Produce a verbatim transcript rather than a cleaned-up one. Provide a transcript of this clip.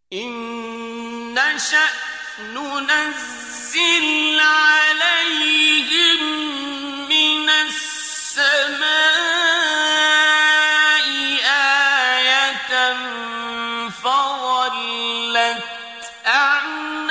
إن نشأ ننزل عليهم من السماء آية فظلت أعناقهم